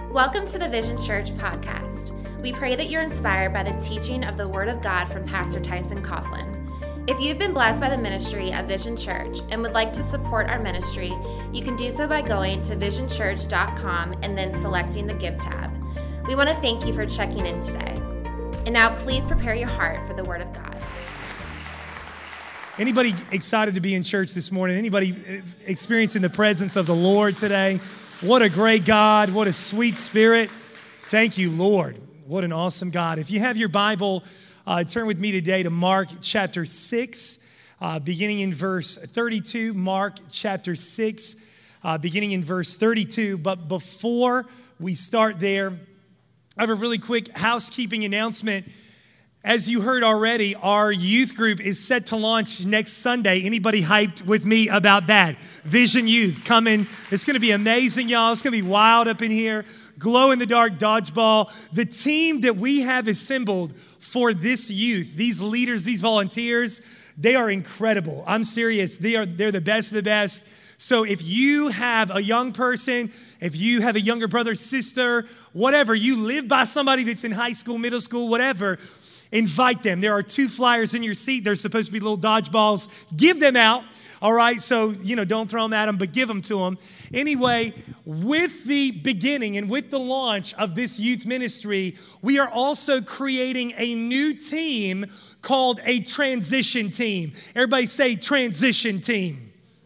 Welcome to the Vision Church podcast. We pray that you're inspired by the teaching of the Word of God from Pastor Tyson Coughlin. If you've been blessed by the ministry of Vision Church and would like to support our ministry, you can do so by going to visionchurch.com and then selecting the Give tab. We want to thank you for checking in today. And now please prepare your heart for the Word of God. Anybody excited to be in church this morning? Anybody experiencing the presence of the Lord today? What a great God. What a sweet Spirit. Thank you, Lord. What an awesome God. If you have your Bible, turn with me today to Mark chapter 6, beginning in verse 32. Mark chapter 6, beginning in verse 32. But before we start there, I have a really quick housekeeping announcement. As you heard already, our youth group is set to launch next Sunday. Anybody hyped with me about that? Vision Youth coming. It's going to be amazing, y'all. It's going to be wild up in here. Glow-in-the-dark dodgeball. The team that we have assembled for this youth, these leaders, these volunteers, they are incredible. I'm serious. They're the best of the best. So if you have a young person, if you have a younger brother, sister, whatever, you live by somebody that's in high school, middle school, whatever, invite them. There are 2 flyers in your seat. They're supposed to be little dodgeballs. Give them out, all right? So, don't throw them at them, but give them to them. Anyway, with the beginning and with the launch of this youth ministry, we are also creating a new team called a transition team. Everybody say transition team.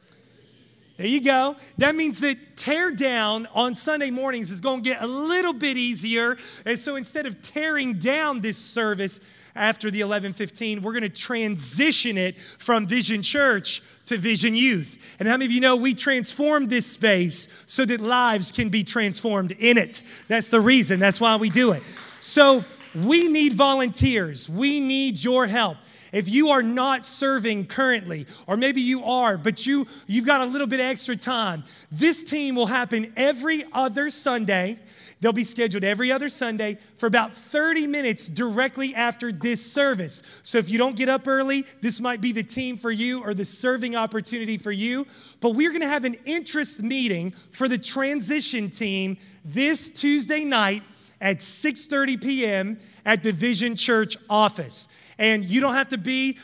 There you go. That means that tear down on Sunday mornings is going to get a little bit easier. And so instead of tearing down this service after the 11:15, we're going to transition it from Vision Church to Vision Youth. And how many of you know we transformed this space so that lives can be transformed in it? That's the reason. That's why we do it. So we need volunteers. We need your help. If you are not serving currently, or maybe you are, but you've got a little bit extra time, this team will happen every other Sunday. They'll be scheduled every other Sunday for about 30 minutes directly after this service. So if you don't get up early, this might be the team for you or the serving opportunity for you. But we're going to have an interest meeting for the transition team this Tuesday night at 6:30 p.m. at the Vision Church office. And you don't have to be,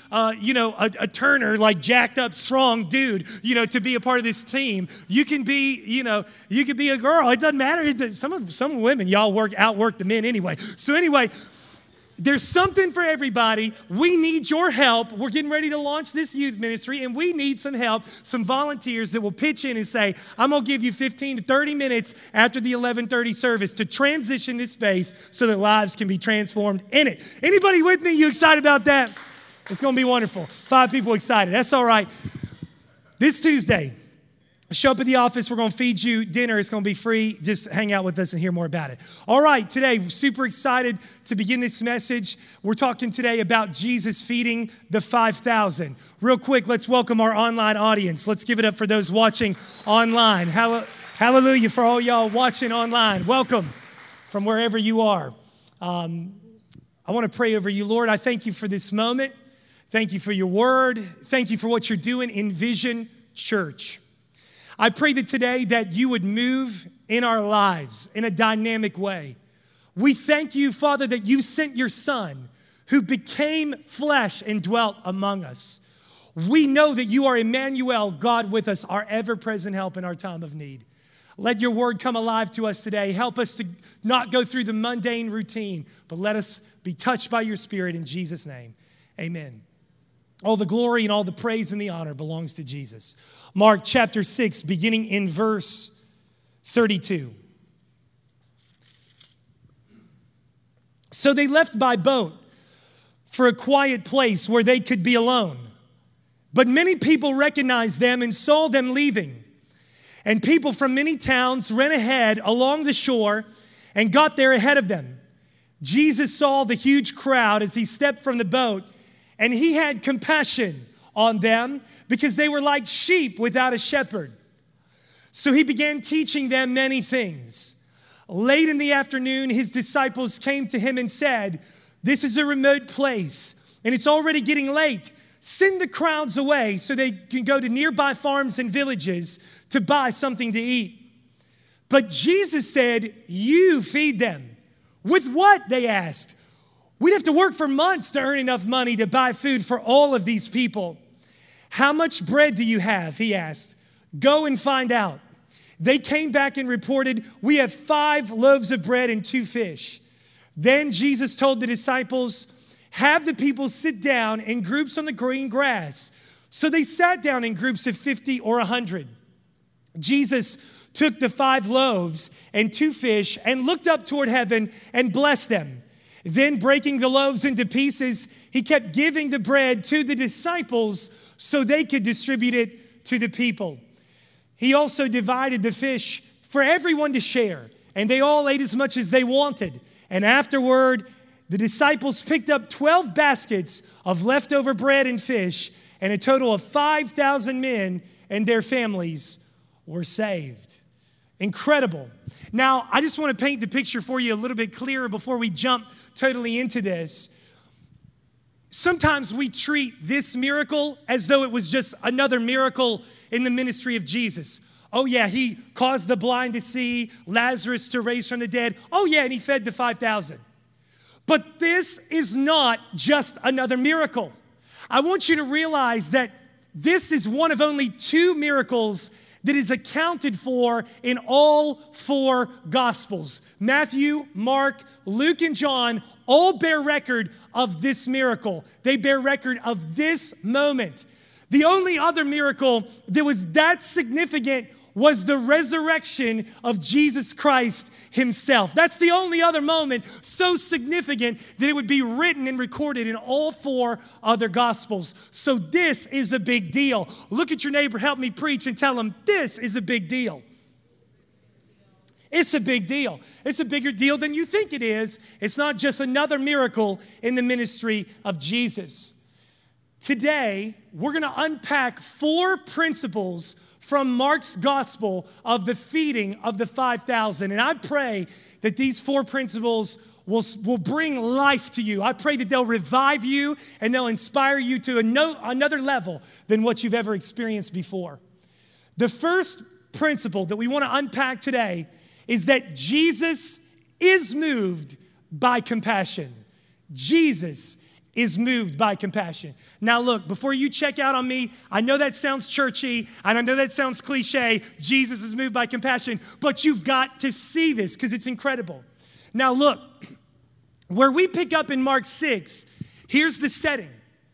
a Turner, like jacked up, strong dude, to be a part of this team. You can be, you can be a girl. It doesn't matter. Some women, y'all outwork the men anyway. So anyway, there's something for everybody. We need your help. We're getting ready to launch this youth ministry, and we need some help, some volunteers that will pitch in and say, I'm going to give you 15 to 30 minutes after the 11:30 service to transition this space so that lives can be transformed in it. Anybody with me? You excited about that? It's going to be wonderful. 5 people excited. That's all right. This Tuesday, show up at the office. We're going to feed you dinner. It's going to be free. Just hang out with us and hear more about it. All right, today, we're super excited to begin this message. We're talking today about Jesus feeding the 5,000. Real quick, let's welcome our online audience. Let's give it up for those watching online. Hallelujah for all y'all watching online. Welcome from wherever you are. I want to pray over you, Lord. I thank you for this moment. Thank you for your word. Thank you for what you're doing in Vision Church. I pray that today that you would move in our lives in a dynamic way. We thank you, Father, that you sent your Son who became flesh and dwelt among us. We know that you are Emmanuel, God with us, our ever-present help in our time of need. Let your word come alive to us today. Help us to not go through the mundane routine, but let us be touched by your Spirit in Jesus' name. Amen. All the glory and all the praise and the honor belongs to Jesus. Mark chapter 6, beginning in verse 32. So they left by boat for a quiet place where they could be alone. But many people recognized them and saw them leaving. And people from many towns ran ahead along the shore and got there ahead of them. Jesus saw the huge crowd as he stepped from the boat, and he had compassion on them because they were like sheep without a shepherd. So he began teaching them many things. Late in the afternoon, his disciples came to him and said, "This is a remote place, and it's already getting late. Send the crowds away so they can go to nearby farms and villages to buy something to eat." But Jesus said, you feed them. With what, they asked. We'd have to work for months to earn enough money to buy food for all of these people. How much bread do you have, he asked. Go and find out. They came back and reported, we have 5 loaves of bread and 2 fish. Then Jesus told the disciples, have the people sit down in groups on the green grass. So they sat down in groups of 50 or 100. Jesus took the 5 loaves and 2 fish and looked up toward heaven and blessed them. Then breaking the loaves into pieces, he kept giving the bread to the disciples so they could distribute it to the people. He also divided the fish for everyone to share, and they all ate as much as they wanted. And afterward, the disciples picked up 12 baskets of leftover bread and fish, and a total of 5,000 men and their families were saved. Incredible. Now, I just want to paint the picture for you a little bit clearer before we jump totally into this. Sometimes we treat this miracle as though it was just another miracle in the ministry of Jesus. Oh yeah, he caused the blind to see, Lazarus to raise from the dead. Oh yeah, and he fed the 5,000. But this is not just another miracle. I want you to realize that this is one of only 2 miracles that is accounted for in all 4 Gospels. Matthew, Mark, Luke, and John all bear record of this miracle. They bear record of this moment. The only other miracle that was that significant was the resurrection of Jesus Christ himself. That's the only other moment so significant that it would be written and recorded in all 4 other Gospels. So this is a big deal. Look at your neighbor, help me preach, and tell him this is a big deal. It's a big deal. It's a bigger deal than you think it is. It's not just another miracle in the ministry of Jesus. Today, we're going to unpack 4 principles from Mark's gospel of the feeding of the 5,000. And I pray that these 4 principles will bring life to you. I pray that they'll revive you and they'll inspire you to another level than what you've ever experienced before. The first principle that we want to unpack today is that Jesus is moved by compassion. Jesus is moved by compassion. Now look, before you check out on me, I know that sounds churchy, and I know that sounds cliche, Jesus is moved by compassion, but you've got to see this because it's incredible. Now look, where we pick up in Mark 6, here's the setting.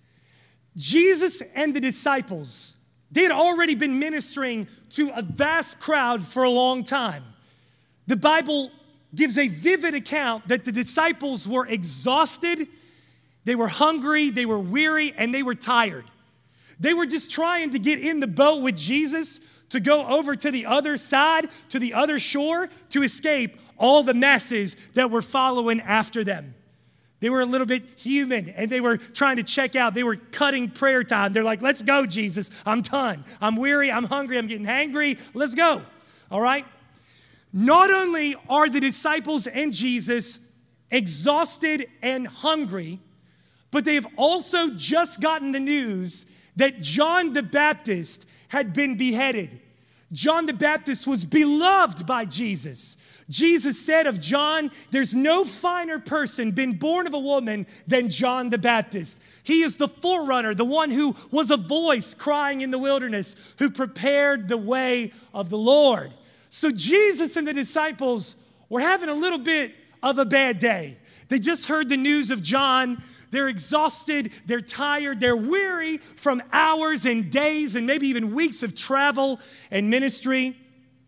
Jesus and the disciples, they had already been ministering to a vast crowd for a long time. The Bible gives a vivid account that the disciples were exhausted, they were hungry, they were weary, and they were tired. They were just trying to get in the boat with Jesus to go over to the other side, to the other shore, to escape all the masses that were following after them. They were a little bit human, and they were trying to check out. They were cutting prayer time. They're like, let's go, Jesus. I'm done. I'm weary. I'm hungry. I'm getting hangry. Let's go. All right? Not only are the disciples and Jesus exhausted and hungry, but they have also just gotten the news that John the Baptist had been beheaded. John the Baptist was beloved by Jesus. Jesus said of John, there's no finer person been born of a woman than John the Baptist. He is the forerunner, the one who was a voice crying in the wilderness, who prepared the way of the Lord. So Jesus and the disciples were having a little bit of a bad day. They just heard the news of John. They're exhausted, they're tired, they're weary from hours and days and maybe even weeks of travel and ministry.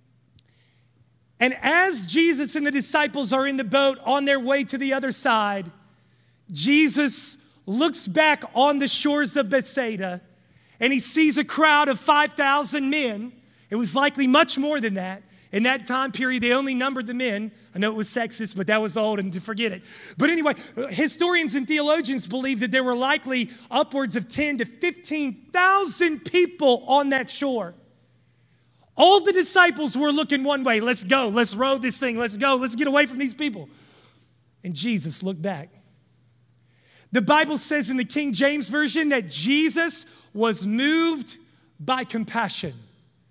And as Jesus and the disciples are in the boat on their way to the other side, Jesus looks back on the shores of Bethsaida and he sees a crowd of 5,000 men. It was likely much more than that. In that time period, they only numbered the men. I know it was sexist, but that was old and to forget it. But anyway, historians and theologians believe that there were likely upwards of 10 to 15,000 people on that shore. All the disciples were looking one way. Let's go. Let's row this thing. Let's go. Let's get away from these people. And Jesus looked back. The Bible says in the King James Version that Jesus was moved by compassion.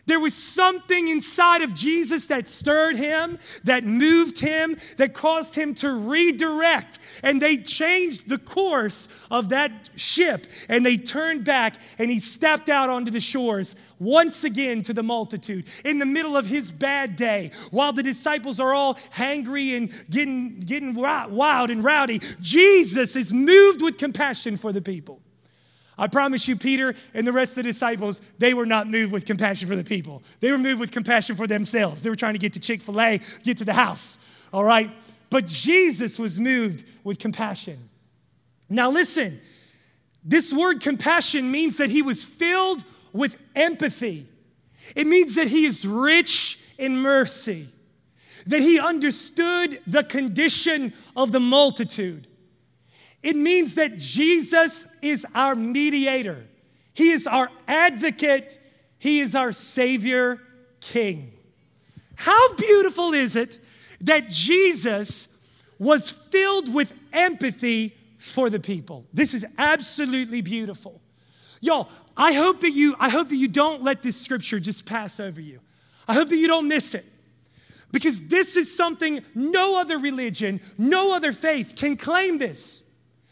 There was something inside of Jesus that stirred him, that moved him, that caused him to redirect. And they changed the course of that ship. And they turned back, and he stepped out onto the shores once again to the multitude in the middle of his bad day. While the disciples are all hangry and getting wild and rowdy, Jesus is moved with compassion for the people. I promise you, Peter and the rest of the disciples, they were not moved with compassion for the people. They were moved with compassion for themselves. They were trying to get to Chick-fil-A, get to the house, all right? But Jesus was moved with compassion. Now listen, this word compassion means that he was filled with empathy. It means that he is rich in mercy, that he understood the condition of the multitude. It means that Jesus is our mediator. He is our advocate. He is our Savior King. How beautiful is it that Jesus was filled with empathy for the people? This is absolutely beautiful. Y'all, I hope that you don't let this scripture just pass over you. I hope that you don't miss it. Because this is something no other religion, no other faith can claim this.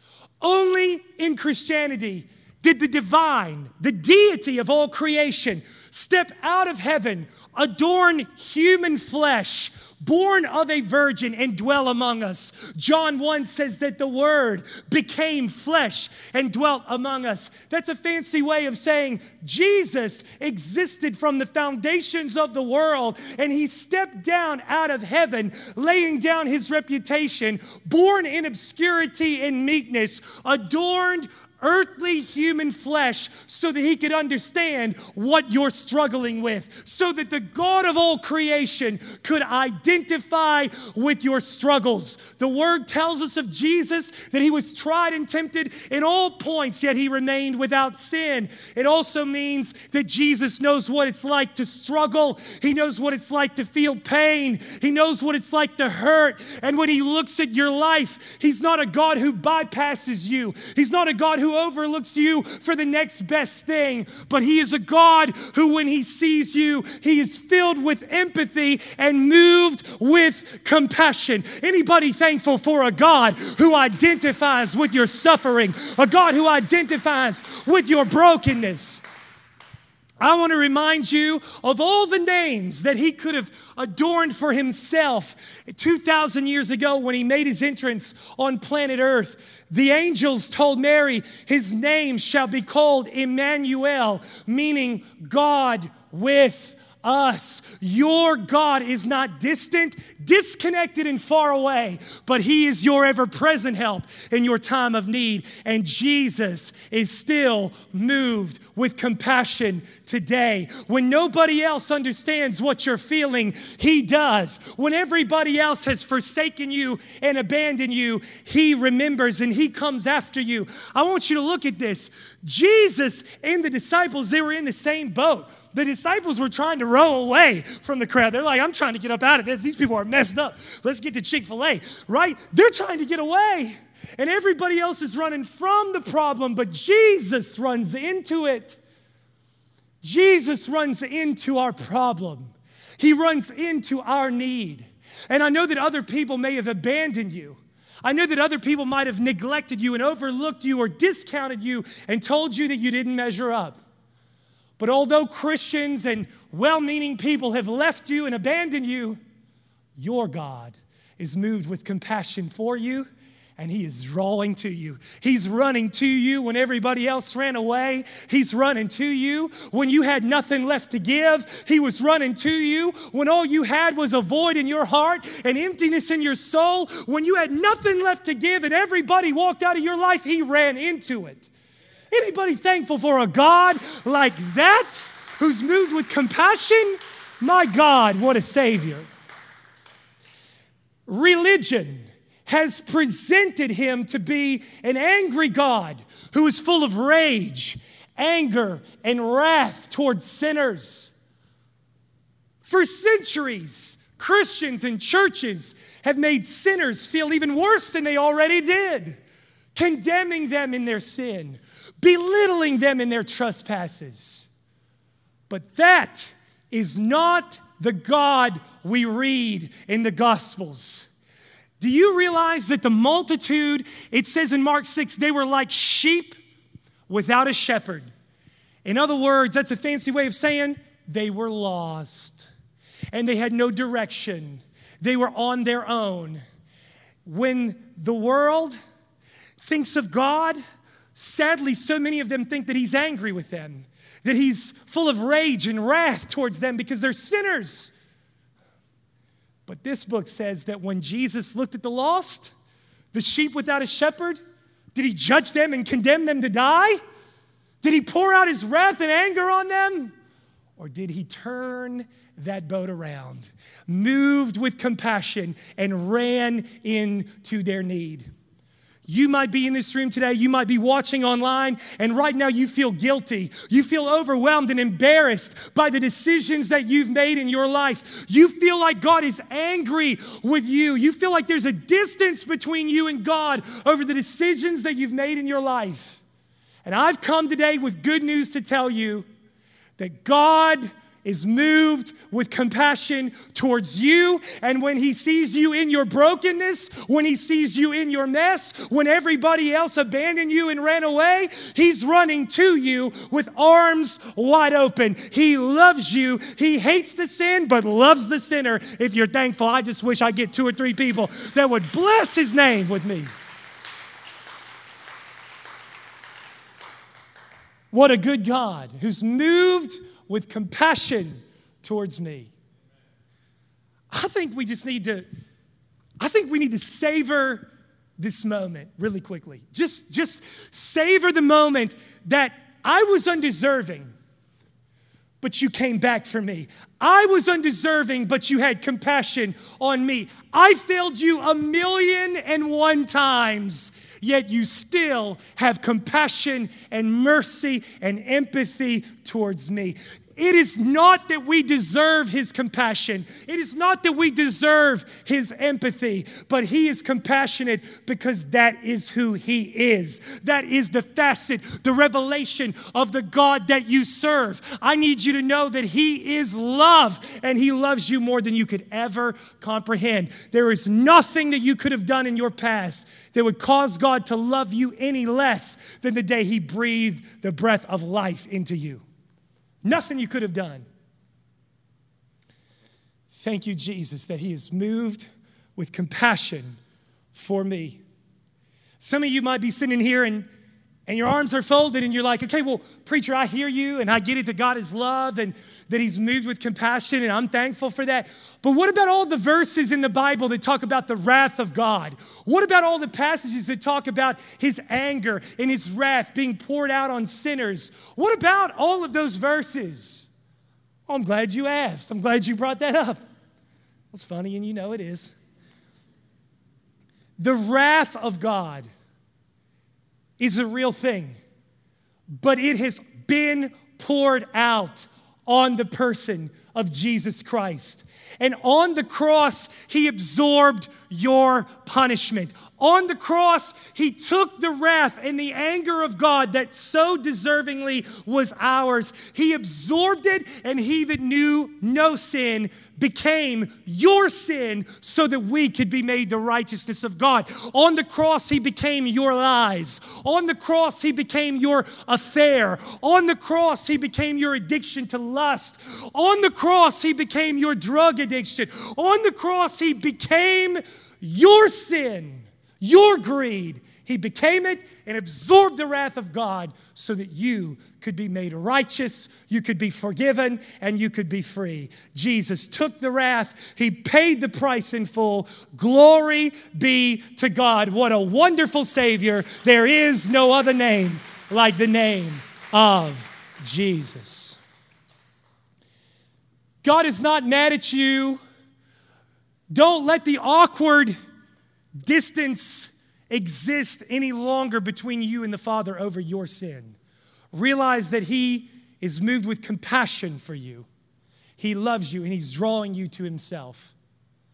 Only in Christianity did the divine, the deity of all creation, step out of heaven, adorn human flesh, born of a virgin, and dwell among us. John 1 says that the Word became flesh and dwelt among us. That's a fancy way of saying Jesus existed from the foundations of the world, and he stepped down out of heaven, laying down his reputation, born in obscurity and meekness, adorned earthly human flesh so that he could understand what you're struggling with, so that the God of all creation could identify with your struggles. The word tells us of Jesus that he was tried and tempted in all points, yet he remained without sin. It also means that Jesus knows what it's like to struggle. He knows what it's like to feel pain. He knows what it's like to hurt. And when he looks at your life, he's not a God who bypasses you. He's not a God who overlooks you for the next best thing, but he is a God who, when he sees you, he is filled with empathy and moved with compassion. Anybody thankful for a God who identifies with your suffering, a God who identifies with your brokenness? I want to remind you of all the names that he could have adorned for himself 2,000 years ago when he made his entrance on planet Earth. The angels told Mary, his name shall be called Emmanuel, meaning God with us. Your God is not distant, disconnected, and far away, but he is your ever-present help in your time of need. And Jesus is still moved with compassion today. When nobody else understands what you're feeling, he does. When everybody else has forsaken you and abandoned you, he remembers and he comes after you. I want you to look at this. Jesus and the disciples, they were in the same boat. The disciples were trying to row away from the crowd. They're like, I'm trying to get up out of this. These people are messed up. Let's get to Chick-fil-A, right? They're trying to get away. And everybody else is running from the problem, but Jesus runs into it. Jesus runs into our problem. He runs into our need. And I know that other people may have abandoned you. I know that other people might have neglected you and overlooked you or discounted you and told you that you didn't measure up. But although Christians and well-meaning people have left you and abandoned you, your God is moved with compassion for you, and he is drawing to you. He's running to you when everybody else ran away. He's running to you when you had nothing left to give. He was running to you when all you had was a void in your heart and emptiness in your soul. When you had nothing left to give and everybody walked out of your life, he ran into it. Anybody thankful for a God like that, who's moved with compassion? My God, what a Savior. Religion has presented him to be an angry God who is full of rage, anger, and wrath towards sinners. For centuries, Christians and churches have made sinners feel even worse than they already did, condemning them in their sin, belittling them in their trespasses. But that is not the God we read in the Gospels. Do you realize that the multitude, it says in Mark 6, they were like sheep without a shepherd. In other words, that's a fancy way of saying they were lost and they had no direction. They were on their own. When the world thinks of God, sadly, so many of them think that he's angry with them, that he's full of rage and wrath towards them because they're sinners. But this book says that when Jesus looked at the lost, the sheep without a shepherd, did he judge them and condemn them to die? Did he pour out his wrath and anger on them? Or did he turn that boat around, moved with compassion, and ran into their need? You might be in this room today, you might be watching online, and right now you feel guilty. You feel overwhelmed and embarrassed by the decisions that you've made in your life. You feel like God is angry with you. You feel like there's a distance between you and God over the decisions that you've made in your life. And I've come today with good news to tell you that God is moved with compassion towards you. And when he sees you in your brokenness, when he sees you in your mess, when everybody else abandoned you and ran away, he's running to you with arms wide open. He loves you. He hates the sin, but loves the sinner. If you're thankful, I just wish I get 2 or 3 people that would bless his name with me. What a good God who's moved with compassion towards me. I think we need to savor this moment really quickly. Just savor the moment that I was undeserving, but you came back for me. I was undeserving, but you had compassion on me. I failed you 1,000,001 times, yet you still have compassion and mercy and empathy towards me. It is not that we deserve his compassion. It is not that we deserve his empathy, but he is compassionate because that is who he is. That is the facet, the revelation of the God that you serve. I need you to know that he is love, and he loves you more than you could ever comprehend. There is nothing that you could have done in your past that would cause God to love you any less than the day he breathed the breath of life into you. Nothing you could have done. Thank you, Jesus, that he is moved with compassion for me. Some of you might be sitting here and your arms are folded and you're like, okay, well, preacher, I hear you and I get it that God is love and that he's moved with compassion, and I'm thankful for that. But what about all the verses in the Bible that talk about the wrath of God? What about all the passages that talk about his anger and his wrath being poured out on sinners? What about all of those verses? Oh, I'm glad you asked. I'm glad you brought that up. That's funny, and you know it is. The wrath of God is a real thing, but it has been poured out on the person of Jesus Christ. And on the cross, he absorbed your punishment. On the cross, he took the wrath and the anger of God that so deservingly was ours. He absorbed it, and he that knew no sin became your sin so that we could be made the righteousness of God. On the cross, he became your lies. On the cross, he became your affair. On the cross, he became your addiction to lust. On the cross, he became your drug addiction. On the cross, he became your sin, your greed. He became it and absorbed the wrath of God so that you could be made righteous, you could be forgiven, and you could be free. Jesus took the wrath. He paid the price in full. Glory be to God. What a wonderful Savior. There is no other name like the name of Jesus. God is not mad at you. Don't let the awkward distance exist any longer between you and the Father over your sin. Realize that he is moved with compassion for you. He loves you and he's drawing you to himself.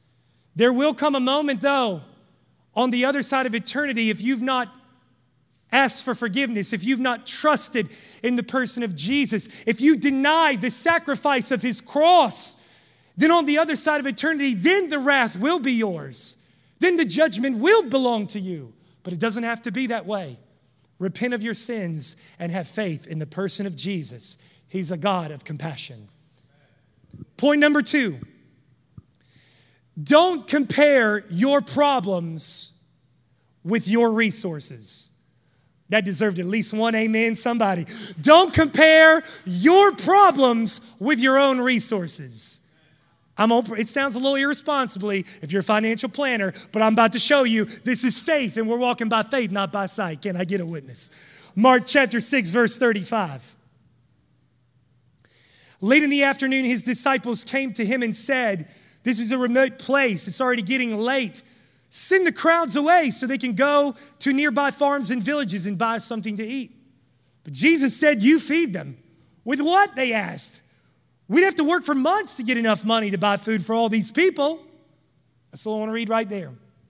There will come a moment, though, on the other side of eternity, if you've not asked for forgiveness, if you've not trusted in the person of Jesus, if you deny the sacrifice of his cross, then on the other side of eternity, then the wrath will be yours. Then the judgment will belong to you. But it doesn't have to be that way. Repent of your sins and have faith in the person of Jesus. He's a God of compassion. Point number 2. Don't compare your problems with your resources. That deserved at least one amen, somebody. Don't compare your problems with your own resources. It sounds a little irresponsibly if you're a financial planner, but I'm about to show you this is faith, and we're walking by faith, not by sight. Can I get a witness? Mark chapter 6, verse 35. Late in the afternoon, his disciples came to him and said, "This is a remote place. It's already getting late. Send the crowds away so they can go to nearby farms and villages and buy something to eat." But Jesus said, "You feed them." "With what?" they asked. "We'd have to work for months to get enough money to buy food for all these people." That's all I want to read right there.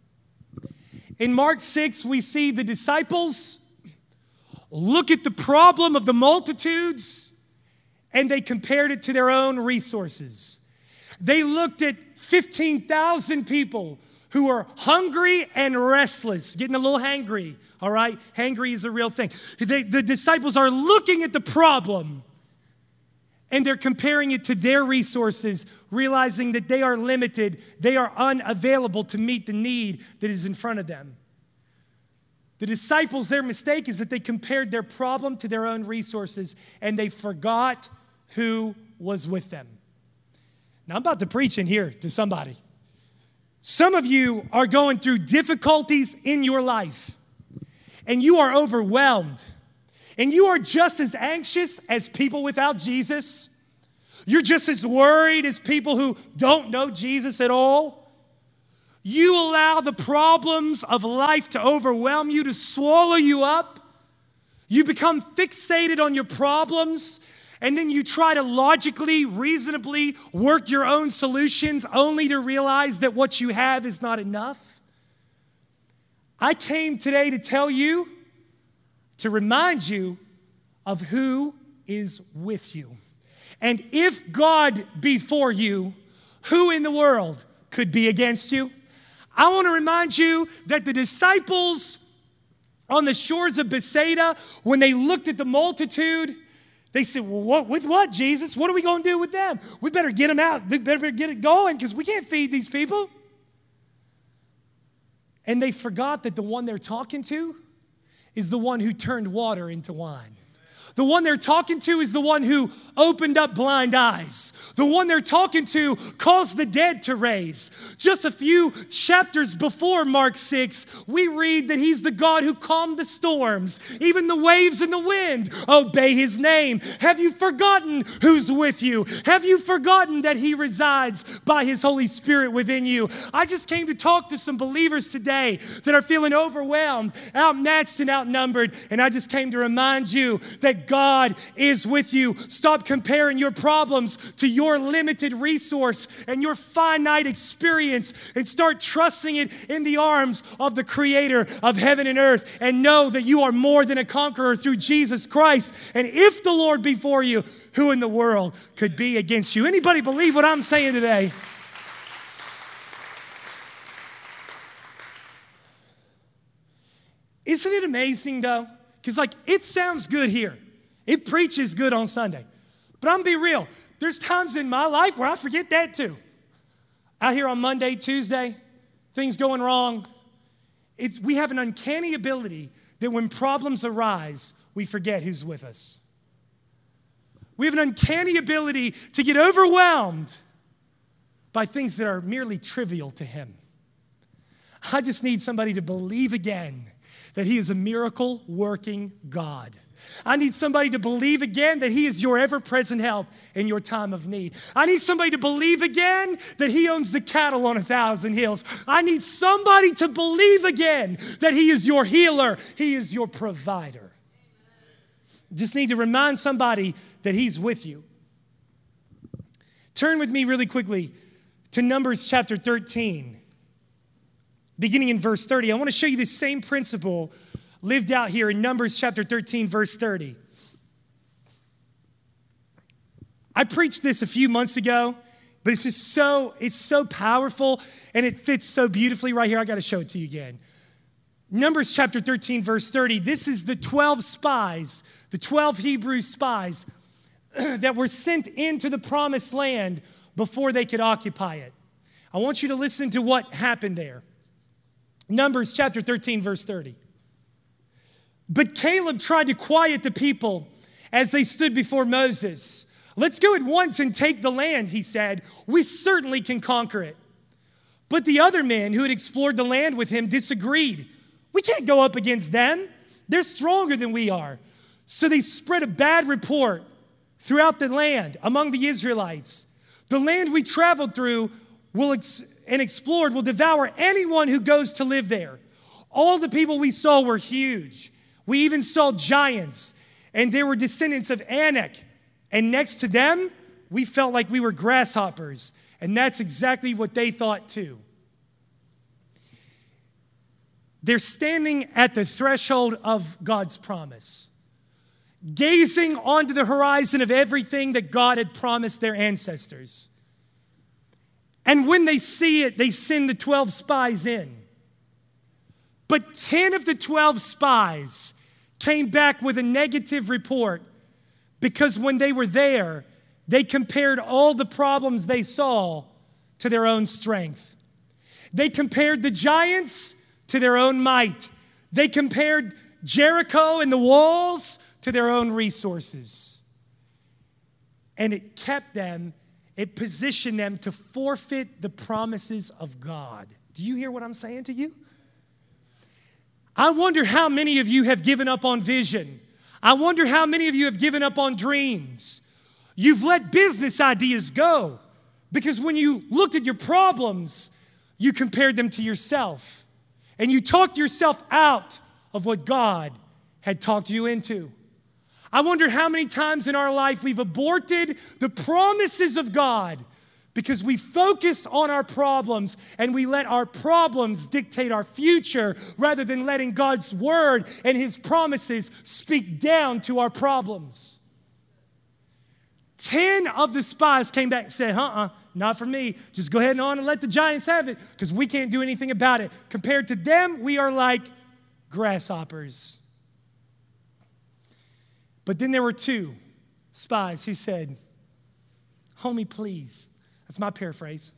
In Mark 6, we see the disciples look at the problem of the multitudes and they compared it to their own resources. They looked at 15,000 people who are hungry and restless, getting a little hangry, all right? Hangry is a real thing. The disciples are looking at the problem and they're comparing it to their resources, realizing that they are limited, they are unavailable to meet the need that is in front of them. The disciples, their mistake is that they compared their problem to their own resources and they forgot who was with them. Now, I'm about to preach in here to somebody. Some of you are going through difficulties in your life, and you are overwhelmed, and you are just as anxious as people without Jesus. You're just as worried as people who don't know Jesus at all. You allow the problems of life to overwhelm you, to swallow you up. You become fixated on your problems, and then you try to logically, reasonably work your own solutions only to realize that what you have is not enough. I came today to tell you, to remind you of who is with you. And if God be for you, who in the world could be against you? I want to remind you that the disciples on the shores of Bethsaida, when they looked at the multitude, they said, "Well, with what, Jesus? What are we going to do with them? We better get them out. We better get it going because we can't feed these people." And they forgot that the one they're talking to is the one who turned water into wine. The one they're talking to is the one who opened up blind eyes. The one they're talking to caused the dead to raise. Just a few chapters before Mark 6, we read that he's the God who calmed the storms. Even the waves and the wind obey his name. Have you forgotten who's with you? Have you forgotten that he resides by his Holy Spirit within you? I just came to talk to some believers today that are feeling overwhelmed, outmatched, and outnumbered. And I just came to remind you that God is with you. Stop comparing your problems to your limited resource and your finite experience and start trusting it in the arms of the Creator of heaven and earth, and know that you are more than a conqueror through Jesus Christ. And if the Lord be for you, who in the world could be against you? Anybody believe what I'm saying today? Isn't it amazing though? Because it sounds good here. It preaches good on Sunday. But I'm going to be real. There's times in my life where I forget that too. Out here on Monday, Tuesday, things going wrong. We have an uncanny ability that when problems arise, we forget who's with us. We have an uncanny ability to get overwhelmed by things that are merely trivial to him. I just need somebody to believe again that he is a miracle-working God. I need somebody to believe again that he is your ever-present help in your time of need. I need somebody to believe again that he owns the cattle on 1,000 hills. I need somebody to believe again that he is your healer. He is your provider. Just need to remind somebody that he's with you. Turn with me really quickly to Numbers chapter 13. Beginning in verse 30, I want to show you the same principle lived out here in Numbers chapter 13, verse 30. I preached this a few months ago, but it's so powerful, and it fits so beautifully right here. I got to show it to you again. Numbers chapter 13, verse 30. This is the 12 spies, the 12 Hebrew spies that were sent into the promised land before they could occupy it. I want you to listen to what happened there. Numbers chapter 13, verse 30. But Caleb tried to quiet the people as they stood before Moses. Let's go at once and take the land, he said. We certainly can conquer it. But the other men who had explored the land with him disagreed. We can't go up against them. They're stronger than we are. So they spread a bad report throughout the land among the Israelites. The land we traveled through and explored will devour anyone who goes to live there. All the people we saw were huge. We even saw giants, and they were descendants of Anak. And next to them, we felt like we were grasshoppers. And that's exactly what they thought too. They're standing at the threshold of God's promise, gazing onto the horizon of everything that God had promised their ancestors. And when they see it, they send the 12 spies in. But 10 of the 12 spies came back with a negative report because when they were there, they compared all the problems they saw to their own strength. They compared the giants to their own might. They compared Jericho and the walls to their own resources. And it positioned them to forfeit the promises of God. Do you hear what I'm saying to you? I wonder how many of you have given up on vision. I wonder how many of you have given up on dreams. You've let business ideas go because when you looked at your problems, you compared them to yourself. And you talked yourself out of what God had talked you into. I wonder how many times in our life we've aborted the promises of God because we focused on our problems and we let our problems dictate our future rather than letting God's word and his promises speak down to our problems. 10 of the spies came back and said, not for me. Just go ahead and let the giants have it because we can't do anything about it. Compared to them, we are like grasshoppers. But then there were 2 spies who said, homie, please. That's my paraphrase.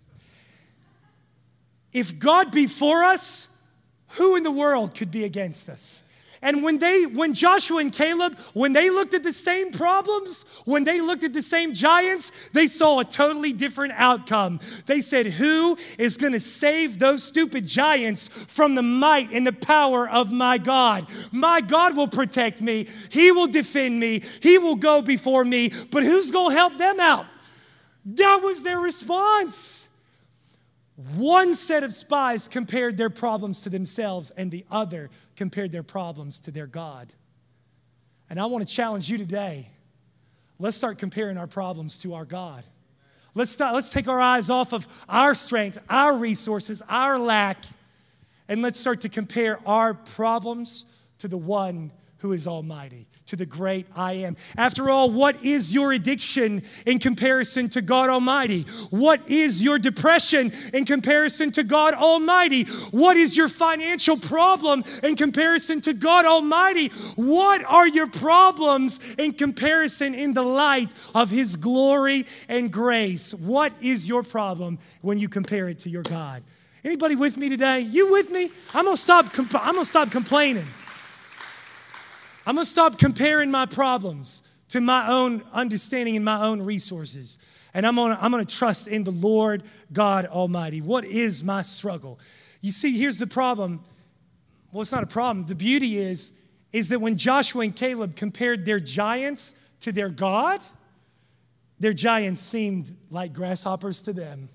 If God be for us, who in the world could be against us? And when Joshua and Caleb, when they looked at the same problems, when they looked at the same giants, they saw a totally different outcome. They said, who is going to save those stupid giants from the might and the power of my God? My God will protect me. He will defend me. He will go before me. But who's going to help them out? That was their response. One set of spies compared their problems to themselves, and the other compared their problems to their God. And I want to challenge you today. Let's start comparing our problems to our God. Let's take our eyes off of our strength, our resources, our lack, and let's start to compare our problems to the one who is almighty, to the great I am. After all, what is your addiction in comparison to God Almighty? What is your depression in comparison to God Almighty? What is your financial problem in comparison to God Almighty? What are your problems in comparison in the light of His glory and grace? What is your problem when you compare it to your God? Anybody with me today? You with me? I'm gonna stop complaining. I'm going to stop comparing my problems to my own understanding and my own resources. And I'm going to trust in the Lord God Almighty. What is my struggle? You see, here's the problem. Well, it's not a problem. The beauty is that when Joshua and Caleb compared their giants to their God, their giants seemed like grasshoppers to them.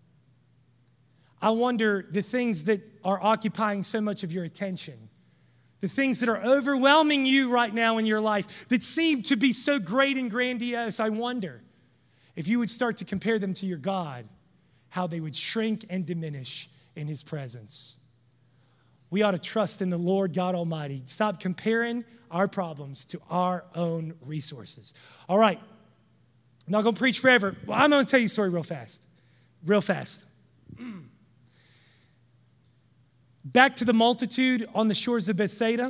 I wonder the things that are occupying so much of your attention, the things that are overwhelming you right now in your life that seem to be so great and grandiose, I wonder if you would start to compare them to your God, how they would shrink and diminish in His presence. we ought to trust in the Lord God Almighty. Stop comparing our problems to our own resources. All right. I'm not going to preach forever. Well, I'm going to tell you a story real fast. Real fast. Back to the multitude on the shores of Bethsaida.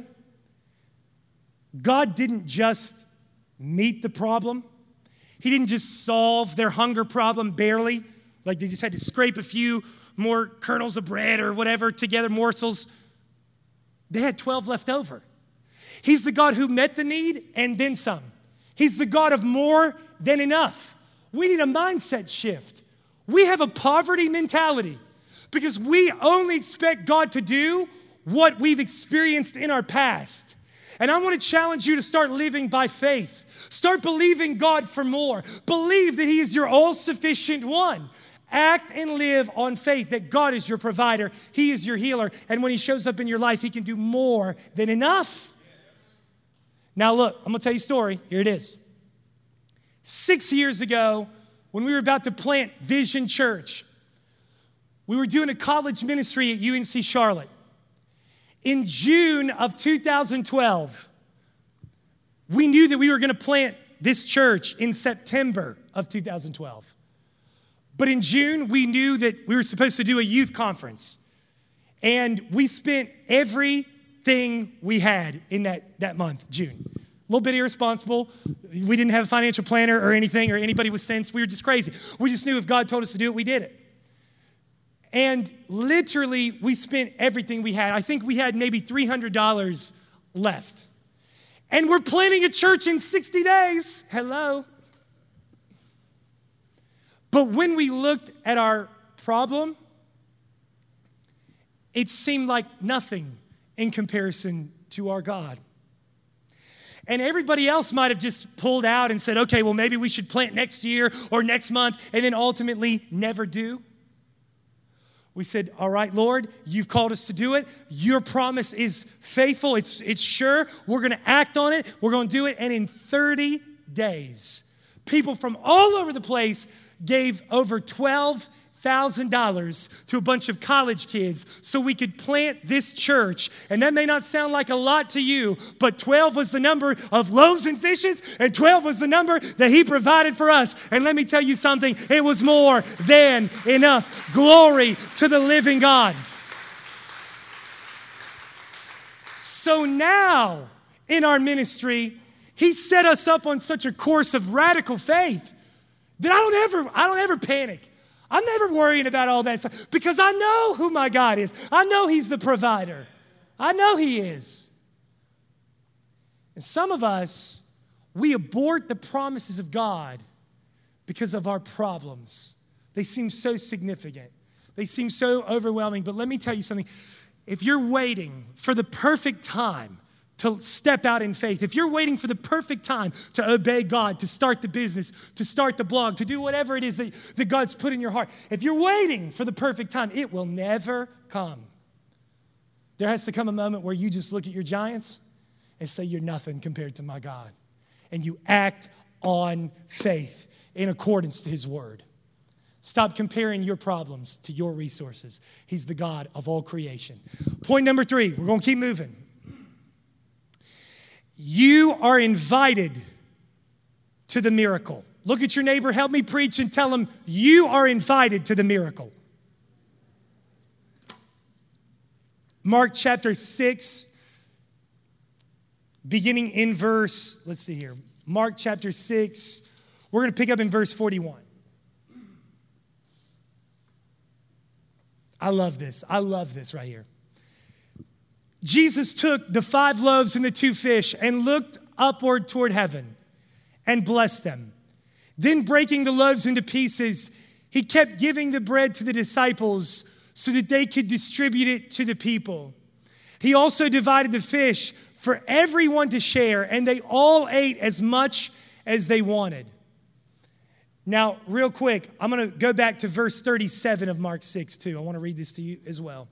God didn't just meet the problem. He didn't just solve their hunger problem barely. Like they just had to scrape a few more kernels of bread or whatever together, morsels. They had 12 left over. He's the God who met the need and then some. He's the God of more than enough. We need a mindset shift. We have a poverty mentality because we only expect God to do what we've experienced in our past. And I want to challenge you to start living by faith. Start believing God for more. Believe that He is your all-sufficient one. Act and live on faith that God is your provider. He is your healer. And when He shows up in your life, He can do more than enough. Now look, I'm going to tell you a story. Here it is. 6 years ago, when we were about to plant Vision Church, we were doing a college ministry at UNC Charlotte. In June of 2012, we knew that we were going to plant this church in September of 2012. But in June, we knew that we were supposed to do a youth conference. And we spent everything we had in that month, June. A little bit irresponsible. We didn't have a financial planner or anything or anybody with sense. We were just crazy. We just knew if God told us to do it, we did it. And literally, we spent everything we had. I think we had maybe $300 left. And we're planting a church in 60 days. Hello. But when we looked at our problem, it seemed like nothing in comparison to our God. And everybody else might have just pulled out and said, okay, well, maybe we should plant next year or next month, and then ultimately never do. We said, all right, Lord, you've called us to do it. Your promise is faithful. It's sure. We're going to act on it. We're going to do it. And in 30 days, people from all over the place gave over $12,000 to a bunch of college kids so we could plant this church. And that may not sound like a lot to you, but 12 was the number of loaves and fishes, and 12 was the number that He provided for us. And let me tell you something, it was more than enough. Glory to the living God. So now, in our ministry, He set us up on such a course of radical faith that I don't ever panic. I'm never worrying about all that stuff because I know who my God is. I know He's the provider. I know He is. And some of us, we abort the promises of God because of our problems. They seem so significant. They seem so overwhelming. But let me tell you something. If you're waiting for the perfect time to step out in faith, if you're waiting for the perfect time to obey God, to start the business, to start the blog, to do whatever it is that God's put in your heart, if you're waiting for the perfect time, it will never come. There has to come a moment where you just look at your giants and say, you're nothing compared to my God. And you act on faith in accordance to His word. Stop comparing your problems to your resources. He's the God of all creation. Point number 3, we're going to keep moving. You are invited to the miracle. Look at your neighbor, help me preach, and tell him you are invited to the miracle. Mark chapter 6, beginning in verse, let's see here. Mark chapter 6, we're going to pick up in verse 41. I love this. I love this right here. Jesus took the 5 loaves and the 2 fish and looked upward toward heaven and blessed them. Then breaking the loaves into pieces, He kept giving the bread to the disciples so that they could distribute it to the people. He also divided the fish for everyone to share, and they all ate as much as they wanted. Now, real quick, I'm going to go back to verse 37 of Mark 6 too. I want to read this to you as well.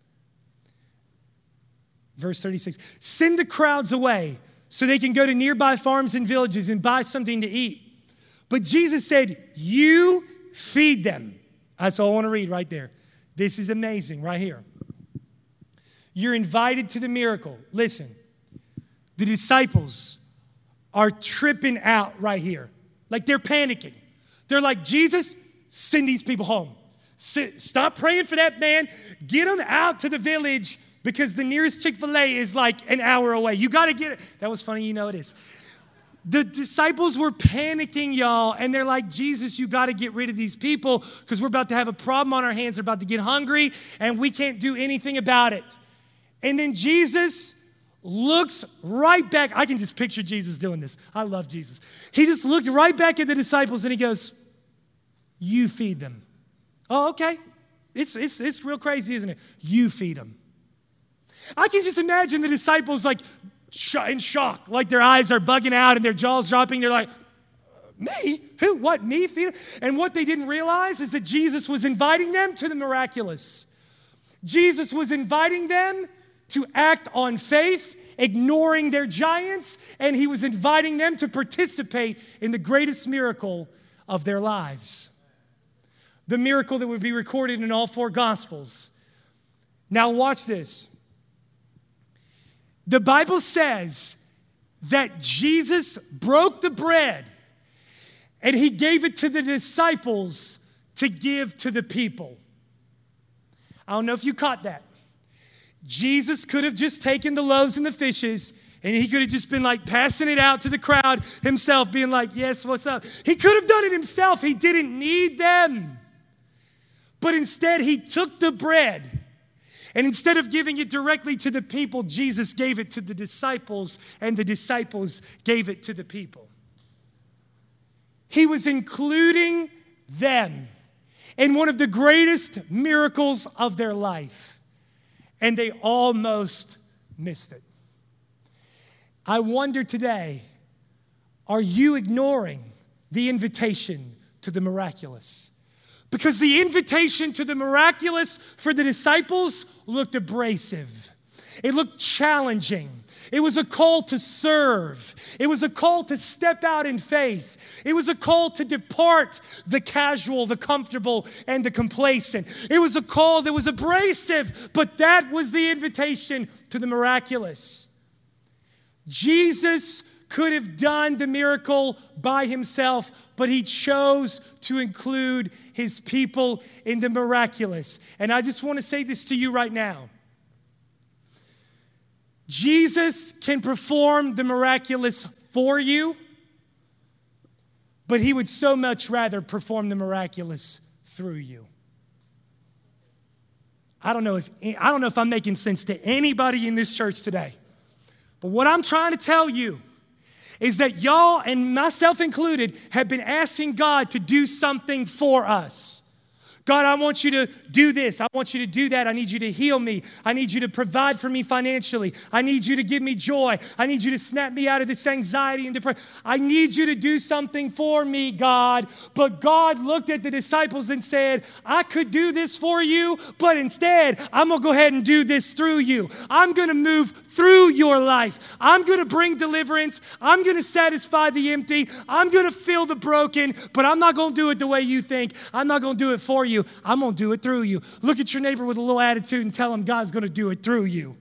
Verse 36, send the crowds away so they can go to nearby farms and villages and buy something to eat. But Jesus said, you feed them. That's all I want to read right there. This is amazing right here. You're invited to the miracle. Listen, the disciples are tripping out right here. Like they're panicking. They're like, Jesus, send these people home. Stop praying for that man. Get them out to the village because the nearest Chick-fil-A is like an hour away. You got to get it. That was funny. You know it is. The disciples were panicking, y'all, and they're like, Jesus, you got to get rid of these people because we're about to have a problem on our hands. They're about to get hungry, and we can't do anything about it. And then Jesus looks right back. I can just picture Jesus doing this. I love Jesus. He just looked right back at the disciples, and he goes, you feed them. Oh, okay. It's real crazy, isn't it? You feed them. I can just imagine the disciples like in shock, like their eyes are bugging out and their jaws dropping. They're like, me? Who? What? Me? Feed them? And what they didn't realize is that Jesus was inviting them to the miraculous. Jesus was inviting them to act on faith, ignoring their giants, and he was inviting them to participate in the greatest miracle of their lives. The miracle that would be recorded in all four Gospels. Now watch this. The Bible says that Jesus broke the bread and he gave it to the disciples to give to the people. I don't know if you caught that. Jesus could have just taken the loaves and the fishes and he could have just been like passing it out to the crowd himself, being like, yes, what's up? He could have done it himself. He didn't need them. But instead, he took the bread. And instead of giving it directly to the people, Jesus gave it to the disciples, and the disciples gave it to the people. He was including them in one of the greatest miracles of their life, and they almost missed it. I wonder today, are you ignoring the invitation to the miraculous? Because the invitation to the miraculous for the disciples looked abrasive. It looked challenging. It was a call to serve. It was a call to step out in faith. It was a call to depart the casual, the comfortable, and the complacent. It was a call that was abrasive, but that was the invitation to the miraculous. Jesus could have done the miracle by himself, but he chose to include his people in the miraculous. And I just want to say this to you right now. Jesus can perform the miraculous for you, but he would so much rather perform the miraculous through you. I don't know if I'm making sense to anybody in this church today, but what I'm trying to tell you is that y'all, and myself included, have been asking God to do something for us. God, I want you to do this. I want you to do that. I need you to heal me. I need you to provide for me financially. I need you to give me joy. I need you to snap me out of this anxiety and depression. I need you to do something for me, God. But God looked at the disciples and said, I could do this for you, but instead, I'm going to go ahead and do this through you. I'm going to move through your life. I'm going to bring deliverance. I'm going to satisfy the empty. I'm going to fill the broken, but I'm not going to do it the way you think. I'm not going to do it for you. I'm going to do it through you. Look at your neighbor with a little attitude and tell him God's going to do it through you.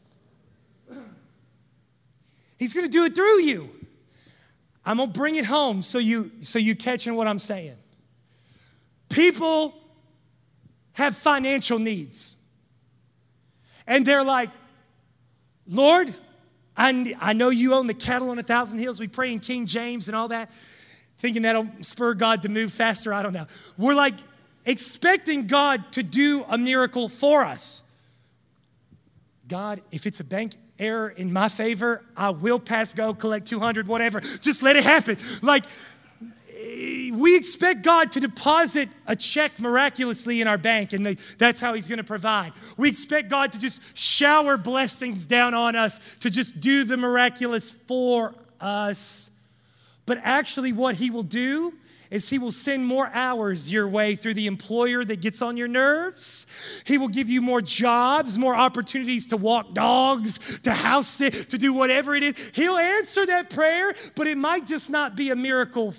He's going to do it through you. I'm going to bring it home so you catching what I'm saying. People have financial needs. And they're like, Lord, I know you own the cattle on 1,000 hills. We pray in King James and all that, thinking that'll spur God to move faster. I don't know. We're like expecting God to do a miracle for us. God, if it's a bank error in my favor, I will pass go, collect 200, whatever. Just let it happen. Like, we expect God to deposit a check miraculously in our bank, and that's how he's going to provide. We expect God to just shower blessings down on us, to just do the miraculous for us. But actually what he will do is he will send more hours your way through the employer that gets on your nerves. He will give you more jobs, more opportunities to walk dogs, to house sit, to do whatever it is. He'll answer that prayer, but it might just not be a miracle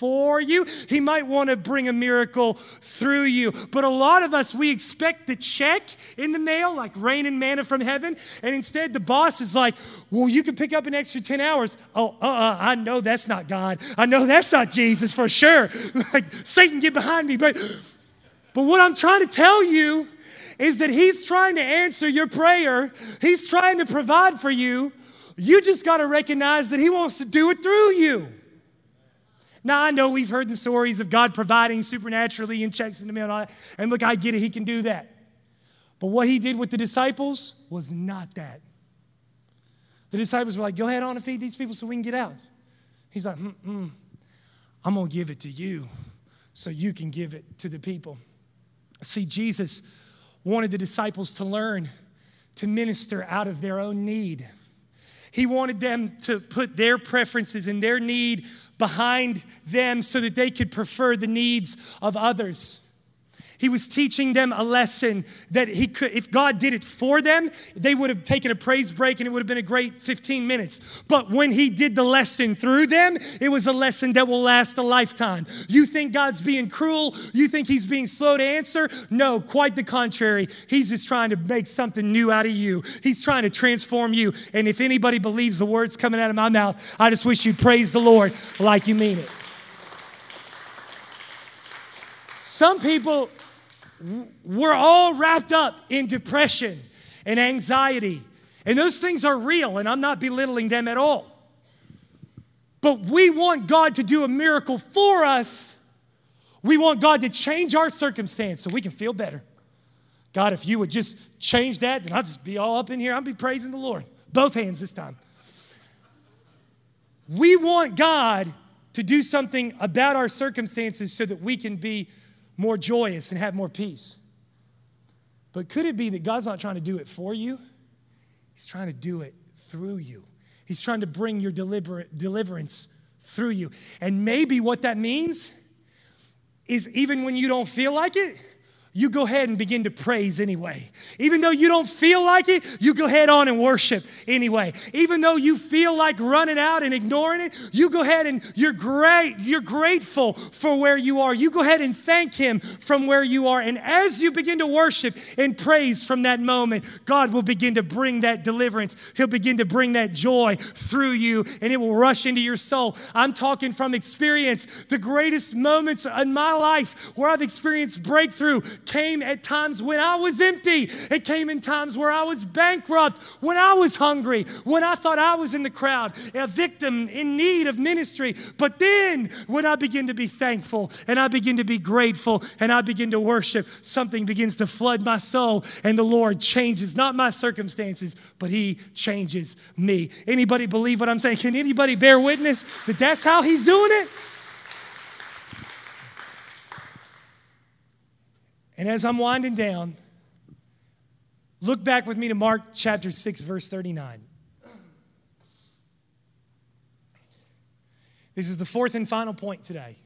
for you. He might want to bring a miracle through you. But a lot of us, we expect the check in the mail, like rain and manna from heaven. And instead, the boss is like, well, you can pick up an extra 10 hours. Oh, I know that's not God. I know that's not Jesus for sure. Like, Satan, get behind me. But what I'm trying to tell you is that he's trying to answer your prayer. He's trying to provide for you. You just got to recognize that he wants to do it through you. Now, I know we've heard the stories of God providing supernaturally and checks in the mail and all that. And look, I get it. He can do that. But what he did with the disciples was not that. The disciples were like, go ahead on and feed these people so we can get out. He's like, I'm going to give it to you so you can give it to the people. See, Jesus wanted the disciples to learn to minister out of their own need. He wanted them to put their preferences and their need behind them so that they could prefer the needs of others. He was teaching them a lesson that he could, if God did it for them, they would have taken a praise break and it would have been a great 15 minutes. But when he did the lesson through them, it was a lesson that will last a lifetime. You think God's being cruel? You think he's being slow to answer? No, quite the contrary. He's just trying to make something new out of you. He's trying to transform you. And if anybody believes the words coming out of my mouth, I just wish you'd praise the Lord like you mean it. Some people, we're all wrapped up in depression and anxiety. And those things are real, and I'm not belittling them at all. But we want God to do a miracle for us. We want God to change our circumstance so we can feel better. God, if you would just change that, then I'll just be all up in here. I'll be praising the Lord. Both hands this time. We want God to do something about our circumstances so that we can be more joyous and have more peace. But could it be that God's not trying to do it for you? He's trying to do it through you. He's trying to bring your deliverance through you. And maybe what that means is even when you don't feel like it, you go ahead and begin to praise anyway. Even though you don't feel like it, you go ahead on and worship anyway. Even though you feel like running out and ignoring it, you go ahead and you're grateful for where you are. You go ahead and thank him from where you are. And as you begin to worship and praise from that moment, God will begin to bring that deliverance. He'll begin to bring that joy through you, and it will rush into your soul. I'm talking from experience. The greatest moments in my life where I've experienced breakthrough came at times when I was empty. It came in times where I was bankrupt, when I was hungry, when I thought I was in the crowd, a victim in need of ministry. But then when I begin to be thankful and I begin to be grateful and I begin to worship, something begins to flood my soul, and the Lord changes not my circumstances, but he changes me. Anybody believe what I'm saying? Can anybody bear witness that that's how he's doing it? And as I'm winding down, look back with me to Mark chapter 6, verse 39. This is the fourth and final point today.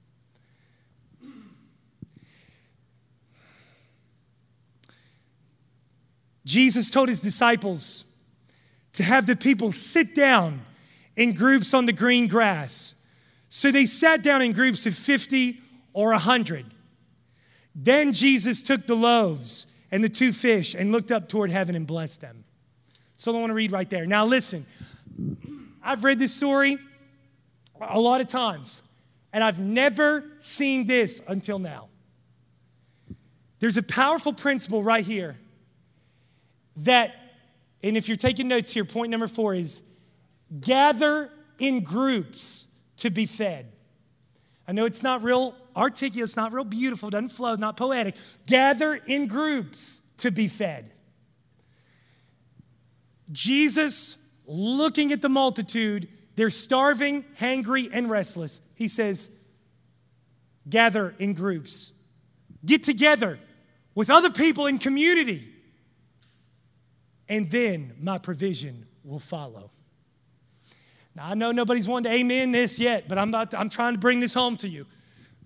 Jesus told his disciples to have the people sit down in groups on the green grass. So they sat down in groups of 50 or 100. Then Jesus took the loaves and the 2 fish and looked up toward heaven and blessed them. So I want to read right there. Now listen, I've read this story a lot of times, and I've never seen this until now. There's a powerful principle right here that, and if you're taking notes here, point number 4 is gather in groups to be fed. I know it's not real articulate, it's not real beautiful, doesn't flow, not poetic. Gather in groups to be fed. Jesus, looking at the multitude, they're starving, hangry, and restless. He says, gather in groups. Get together with other people in community. And then my provision will follow. Now, I know nobody's wanted to amen this yet, but I'm trying to bring this home to you.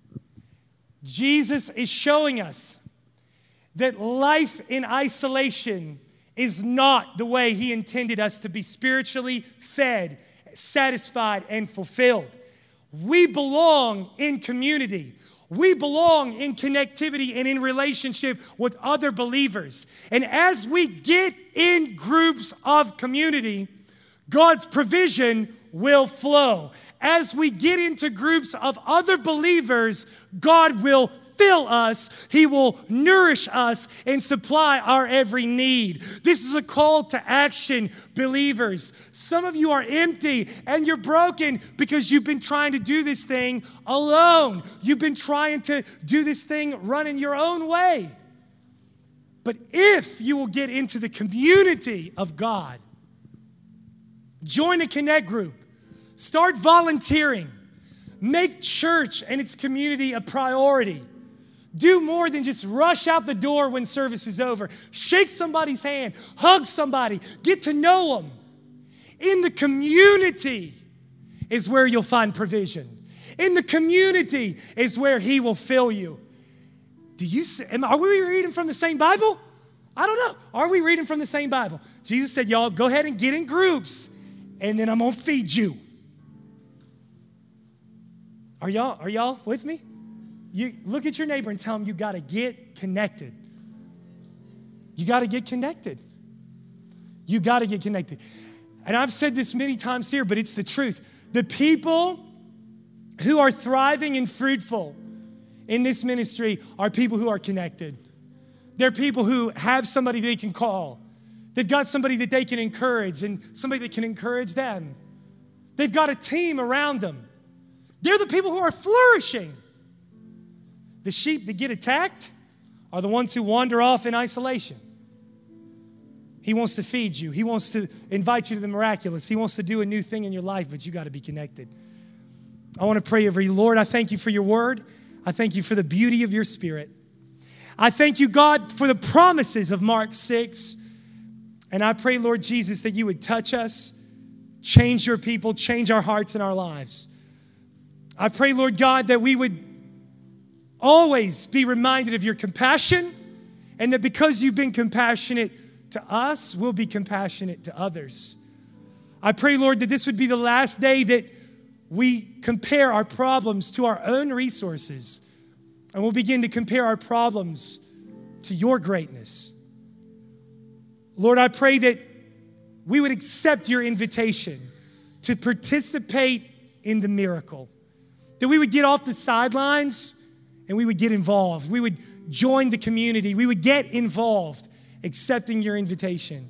Jesus is showing us that life in isolation is not the way he intended us to be spiritually fed, satisfied, and fulfilled. We belong in community. We belong in connectivity and in relationship with other believers. And as we get in groups of community, God's provision will flow. As we get into groups of other believers, God will fill us, He will nourish us and supply our every need. This is a call to action, believers. Some of you are empty and you're broken because you've been trying to do this thing alone. You've been trying to do this thing running your own way. But if you will get into the community of God, join a connect group, start volunteering, make church and its community a priority. Do more than just rush out the door when service is over. Shake somebody's hand, hug somebody, get to know them. In the community is where you'll find provision. In the community is where He will fill you. Are we reading from the same Bible? I don't know. Are we reading from the same Bible? Jesus said, y'all go ahead and get in groups and then I'm going to feed you. Are y'all with me? You look at your neighbor and tell him you got to get connected. You got to get connected. You got to get connected. And I've said this many times here, but it's the truth. The people who are thriving and fruitful in this ministry are people who are connected. They're people who have somebody they can call. They've got somebody that they can encourage and somebody that can encourage them. They've got a team around them. They're the people who are flourishing. The sheep that get attacked are the ones who wander off in isolation. He wants to feed you. He wants to invite you to the miraculous. He wants to do a new thing in your life, but you got to be connected. I want to pray over you. Lord, I thank you for your word. I thank you for the beauty of your Spirit. I thank you, God, for the promises of Mark 6. And I pray, Lord Jesus, that you would touch us, change your people, change our hearts and our lives. I pray, Lord God, that we would always be reminded of your compassion, and that because you've been compassionate to us, we'll be compassionate to others. I pray, Lord, that this would be the last day that we compare our problems to our own resources, and we'll begin to compare our problems to your greatness. Lord, I pray that we would accept your invitation to participate in the miracle, that we would get off the sidelines and we would get involved. We would join the community. We would get involved, accepting your invitation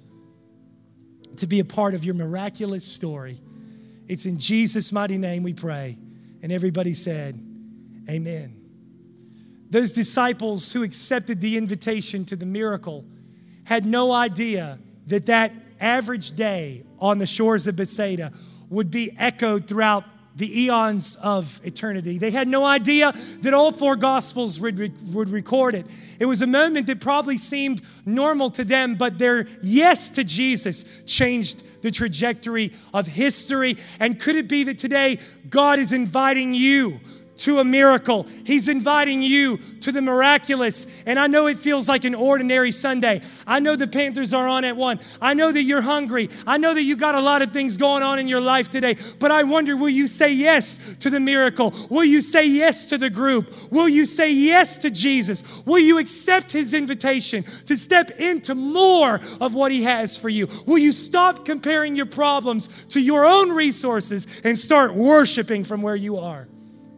to be a part of your miraculous story. It's in Jesus' mighty name we pray. And everybody said, amen. Those disciples who accepted the invitation to the miracle had no idea that that average day on the shores of Bethsaida would be echoed throughout the eons of eternity. They had no idea that all four Gospels would record it. It was a moment that probably seemed normal to them, but their yes to Jesus changed the trajectory of history. And could it be that today God is inviting you to a miracle? He's inviting you to the miraculous. And I know it feels like an ordinary Sunday. I know the Panthers are on at 1. I know that you're hungry. I know that you got a lot of things going on in your life today. But I wonder, will you say yes to the miracle? Will you say yes to the group? Will you say yes to Jesus? Will you accept his invitation to step into more of what he has for you? Will you stop comparing your problems to your own resources and start worshiping from where you are?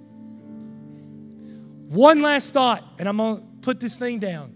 One last thought, and I'm going to put this thing down.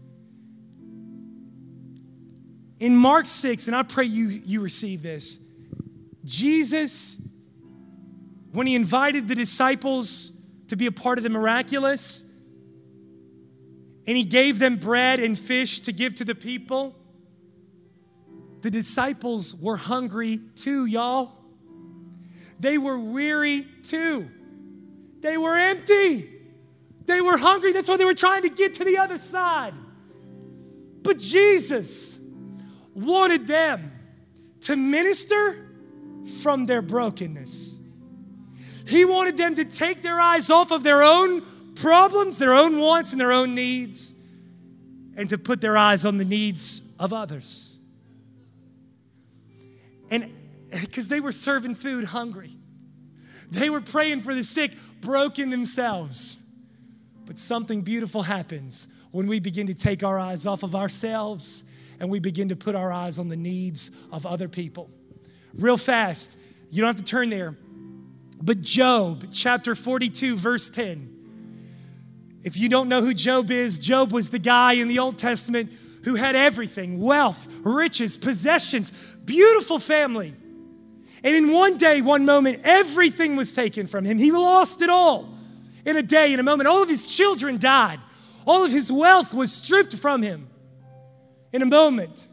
In Mark 6, and I pray you receive this, Jesus, when he invited the disciples to be a part of the miraculous, and he gave them bread and fish to give to the people, the disciples were hungry too, y'all. They were weary too. They were empty. They were hungry. That's why they were trying to get to the other side. But Jesus wanted them to minister from their brokenness. He wanted them to take their eyes off of their own problems, their own wants, and their own needs, and to put their eyes on the needs of others. And because they were serving food hungry. They were praying for the sick, broken themselves. But something beautiful happens when we begin to take our eyes off of ourselves and we begin to put our eyes on the needs of other people. Real fast, you don't have to turn there, but Job, chapter 42, verse 10. If you don't know who Job is, Job was the guy in the Old Testament who had everything, wealth, riches, possessions, beautiful family. And in one day, one moment, everything was taken from him. He lost it all in a day, in a moment. All of his children died. All of his wealth was stripped from him in a moment.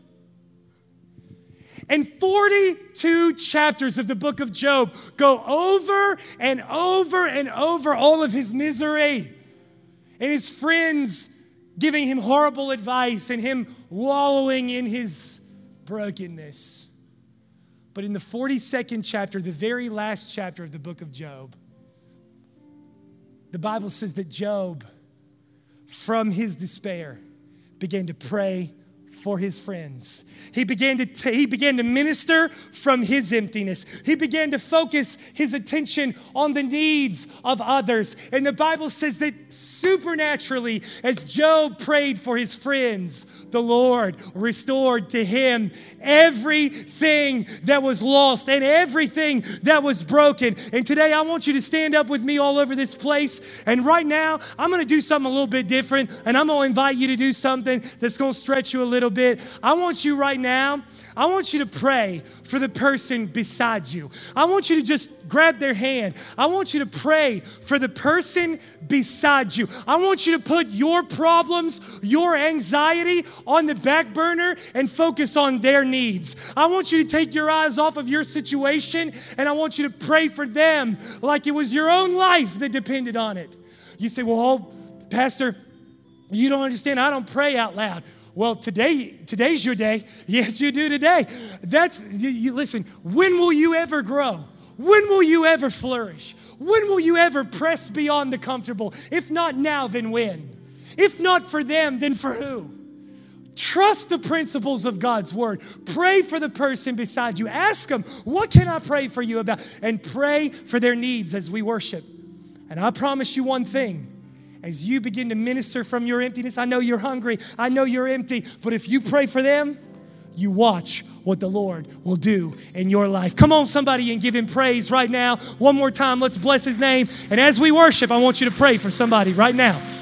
And 42 chapters of the book of Job go over and over and over all of his misery and his friends giving him horrible advice and him wallowing in his brokenness. But in the 42nd chapter, the very last chapter of the book of Job, the Bible says that Job, from his despair, began to pray for his friends. He began to minister from his emptiness. He began to focus his attention on the needs of others. And the Bible says that supernaturally, as Job prayed for his friends, the Lord restored to him everything that was lost and everything that was broken. And today I want you to stand up with me all over this place. And right now, I'm going to do something a little bit different. And I'm going to invite you to do something that's going to stretch you a little bit. I want you right now, I want you to pray for the person beside you. I want you to just grab their hand. I want you to pray for the person beside you. I want you to put your problems, your anxiety on the back burner and focus on their needs. I want you to take your eyes off of your situation and I want you to pray for them like it was your own life that depended on it. You say, well, Pastor, you don't understand. I don't pray out loud. Well, today's your day. Yes, you do today. Listen, when will you ever grow? When will you ever flourish? When will you ever press beyond the comfortable? If not now, then when? If not for them, then for who? Trust the principles of God's word. Pray for the person beside you. Ask them, what can I pray for you about? And pray for their needs as we worship. And I promise you one thing. As you begin to minister from your emptiness, I know you're hungry, I know you're empty, but if you pray for them, you watch what the Lord will do in your life. Come on, somebody, and give him praise right now. One more time, let's bless his name. And as we worship, I want you to pray for somebody right now.